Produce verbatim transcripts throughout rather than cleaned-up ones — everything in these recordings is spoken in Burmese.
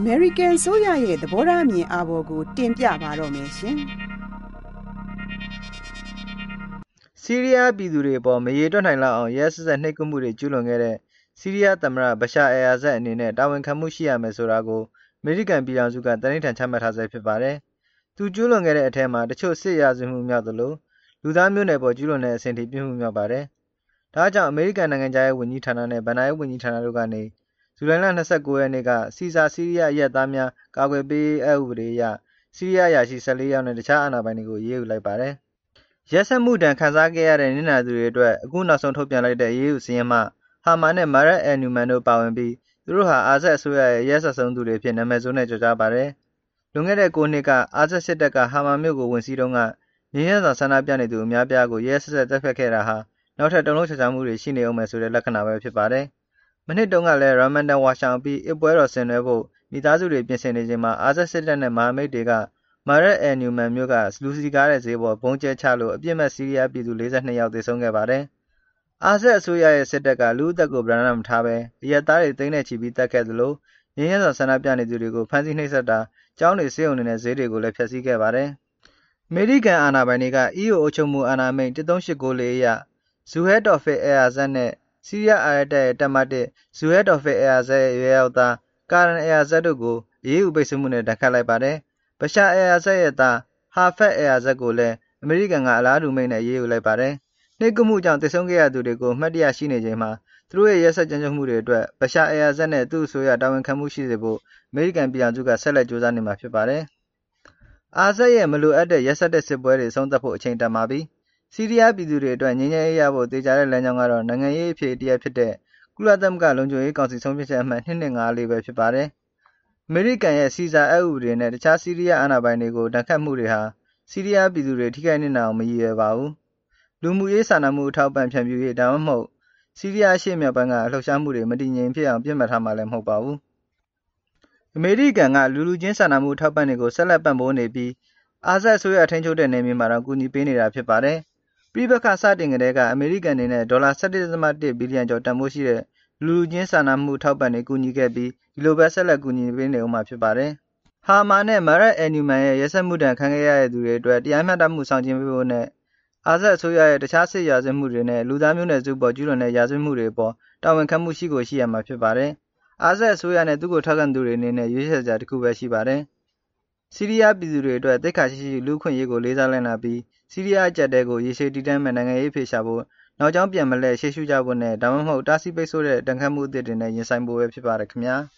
American ဆိုရရဲ့သဘောထားမြင်အားပေါ်ကိုတင်ပြပါတော့မယ်ရှင်။ဆီးရီးယားပြည်သူတွေပေါ်မရေတွက်နိုင်လောက်အောင်ရဲစက်နှိပ်ကွပ်မှုတွေကျူးလွန်ခဲ့တဲ့ဆီးရီးယားသမ္မတဘရှာအယ်အာဆတ်အနေနဲ့တာဝန်ခံမှုရှိရမယ်ဆိုတာကိုအမေရိကန်ပြည်ထောင်စုကတနိဋ္ဌာန်ချမှတ်ထားဆဲဖြစ်ပါတယ်။သူကျူးလွန်ခဲ့တဲ့အထက်မှာတချို့စစ်ရာဇဝတ်မှုမြောက်သလိုလူသားမျိုးနွယ်ပေါ်ကျူးလွန်တဲ့အဆင့်ထိပြစ်မှုမြောက်ပါတယ်။ဒါကြောင့်အမေရိကန်နိုင်ငံသားရဲ့ဝန်ကြီးဌာနနဲ့ဗန်နာရေးဝန်ကြီးဌာနတို့ကနေဇူလိုင်လ၂၉ရက်နေ့ကစီဇာဆီးရီးယားအရက်သားများကာကွယ်ပေးအဥပဒေအရဆီးရီးယားရာရှိ၁၄ယောက်နဲ့တခြားအာဏာပိုင်တွေကိုရေးယူလိုက်ပါတယ်။ရက်စက်မှုတံခန်းစားခဲ့ရတဲ့နစ်နာသူတွေအတွက်အခုနောက်ဆုံးထုတ်ပြန်လိုက်တဲ့ရေးယူစည်းရင်းမှဟာမာနဲ့မာရက်အယ်နူမန်တို့ပါဝင်ပြီးသူတို့ဟာအာဇက်အစိုးရရဲ့ရဲဆက်ဆုံးသူတွေဖြစ်နာမည်ဆိုးနဲ့ကြော်ကြားပါတယ်။လွန်ခဲ့တဲ့၉နှစ်ကအာဇက်စစ်တပ်ကဟာမာမြို့ကိုဝင်စီးတုန်းကငြိမ်းချမ်းစွာဆန္ဒပြနေသူအများပြားကိုရဲဆက်ဆက်တပ်ဖြတ်ခဲ့တာဟာနောက်ထပ်တုံ့လုံးချောချောမှုတွေရှိနေအောင်မယ်ဆိုတဲ့လက္ခဏာပဲဖြစ်ပါတယ်။မနှစ်တုန်းကလည်းရာမန်ဒန်ဝါရှောင်ပြီးအပွဲတော်ဆင်နွှဲဖို့မိသားစုတွေပြင်ဆင်နေချိန်မှာအာဇက်စစ်တပ်နဲ့မဟာမိတ်တွေကမာရက်အယ်နူမန်မြို့ကလူစီကားတဲ့ဈေးပေါ်ဘုံကျဲချလို့အပြစ်မဲ့ဆီးရီးယားပြည်သူ၄၂ယောက်သေဆုံးခဲ့ပါတယ်။အာဇက်အစိုးရရဲ့စစ်တပ်ကလူအသက်ကိုဗရဏမထားပဲအရက်သားတွေသိန်းနဲ့ချီပြီးတပ်ခဲ့သလိုငြိမ်းချမ်းစွာဆန္ဒပြနေသူတွေကိုဖမ်းဆီးနှိပ်စက်တာကျောင်းတွေစေုံနေတဲ့ဈေးတွေကိုလည်းဖျက်ဆီးခဲ့ပါတယ်။အမေရိကန်အာဏာပိုင်တွေက အီးယူအုပ်ချုပ်မှုအာဏာမိန့်၁၃၈၉၄အရဇူဟက်တော်ဖစ်အဲအာဇတ်နဲ့ဆီးရီးယားအာရတက်ရဲ့တပ်မတစ်ဇူဟက်တော်ဖစ်အဲအာဇတ်ရဲ့ရွေးရောက်သားကာရန်အဲအာဇတ်တို့ကိုအေးအေးပိတ်ဆို့မှုနဲ့တန်ခတ်လိုက်ပါတယ်။ဘရှာအဲအာဇတ်ရဲ့သားဟာဖက်အဲအာဇတ်ကိုလည်းအမေရိကန်ကအလားတူမိန့်နဲ့ရေးယူလိုက်ပါတယ်။နှိပ်ကွပ်မှုကြောင့်တည်ဆုံခဲ့ရသူတွေကိုမှတ်တရရှိနေချိန်မှာသူတို့ရဲ့ရဲစက်ကြမ်းကြုတ်မှုတွေအတွက်ဘရှာအဲအာဇတ်နဲ့သူ့အစိုးရတာဝန်ခံမှုရှိစေဖို့အမေရိကန်ပြည်ထောင်စုကဆက်လက်ကြိုးစားနေမှာဖြစ်ပါတယ်။အာဇတ်ရဲ့မလိုအပ်တဲ့ရဲစက်တဲ့စစ်ပွဲတွေဆုံးသက်ဖို့အချိန်တန်ပါပြီ။ဆီးရီးယားပြည်သူတွေအတွက်ငြိမ်းချမ်းရေးရဖို့တေချာတဲ့လမ်းကြောင်းကတော့နိုင်ငံရေးအဖြစ်တရားဖြစ်တဲ့ကုလသမဂ္ဂလုံခြုံရေးကောင်စီဆုံးဖြတ်ချက်အမှတ်၂၂၅၄ပဲဖြစ်ပါတယ်။အမေရိကန်ရဲ့စီဇာအဥပဒေနဲ့တခြားဆီးရီးယားအာဏာပိုင်တွေကိုတန်ခတ်မှုတွေဟာဆီးရီးယားပြည်သူတွေထိခိုက်နစ်နာအောင်မရည်ရွယ်ပါဘူး။လူမှုရေးစာနာမှုအထောက်ပံ့ဖြန့်ဖြူးရေးဒါမှမဟုတ်ဆီးရီးယားရှေ့မြောက်ပိုင်းကလှုပ်ရှားမှုတွေမတည်ငြိမ်ဖြစ်အောင်ပြစ်မှတ်ထားမှလည်းမဟုတ်ပါဘူး။အမေရိကန်ကလူလူချင်းစာနာမှုအထောက်ပံ့တွေကိုဆက်လက်ပံ့ပိုးနေပြီးအာဇက်ဆိုရထိန်းချုပ်တဲ့နယ်မြေမှာတော့ကူညီပေးနေတာဖြစ်ပါတယ်။ပြည်ပခါစတင်ကတည်းကအမေရိကန်နေနဲ့ဒေါ်လာ၁၁ဒသမ၁ဘီလီယံကျော်တန်ဖိုးရှိတဲ့လူလူချင်းစာနာမှုထောက်ပံ့တွေကူညီခဲ့ပြီးဒီလိုပဲဆက်လက်ကူညီပေးနေအောင်မှာဖြစ်ပါတယ်။ဟာမာနဲ့မာရက်အယ်နူမန်ရဲ့ရဲစက်မှုတံခံခဲ့ရတဲ့သူတွေအတွက်တရားမျှတမှုဆောင်ကျဉ်ပေးဖို့နဲ့အာဇက်အစိုးရရဲ့တခြားစစ်ရာဇဝတ်မှုတွေနဲ့လူသားမျိုးနွယ်စုပေါ်ကျူးလွန်တဲ့ရာဇဝတ်မှုတွေပေါ်တာဝန်ခံမှုရှိကိုရှိရမှာဖြစ်ပါတယ်။အာဇက်အစိုးရနဲ့သူ့ကိုထောက်ခံသူတွေအနေနဲ့ရွေးချယ်စရာတစ်ခုပဲရှိပါတယ်။ဆီးရီးယားပြည်သူတွေအတွက်တိတ်ခါရှိရှိလူခွင့်ရေးကိုလေးစားလိုက်နာပြီးဆီးရီးယားအကြက်တဲကိုရေရှည်တည်တံ့မဲ့နိုင်ငံရေးဖေရှာဖို့နောက်ကျောင်းပြန်မလဲရှေ့ရှုကြဖို့နဲ့ဒါမှမဟုတ်တားဆီးပိတ်ဆို့တဲ့တန်ခတ်မှုအသစ်တွေနဲ့ရင်ဆိုင်ဖို့ပဲဖြစ်ပါတယ်ခင်ဗျာ။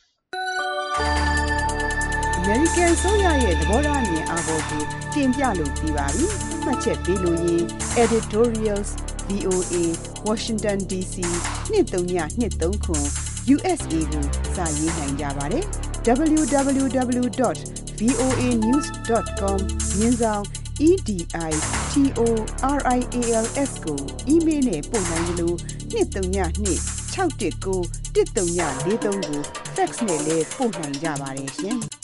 American ဆိုရရဲ့သဘောထားမြင်အားပေါ်ကိုတင်ပြလို့ပြီးပါပြီ။မှတ်ချက်ပေးလို့ရင် Editorials ဗီ အို အေ Washington ဒီ စီ two three two threeခု ယူ အက်စ် အေ ကိုစာရေးနိုင်ကြပါတယ်။ double-u double-u double-u dot voa news dot com မြင်းဆောင် editorials ကိုအီးမေးလ်နဲ့ပို့နိုင်လို့two three two 619 one oh four threeကို fax နဲ့လည်းပို့နိုင်ကြပါတယ်ရှင်။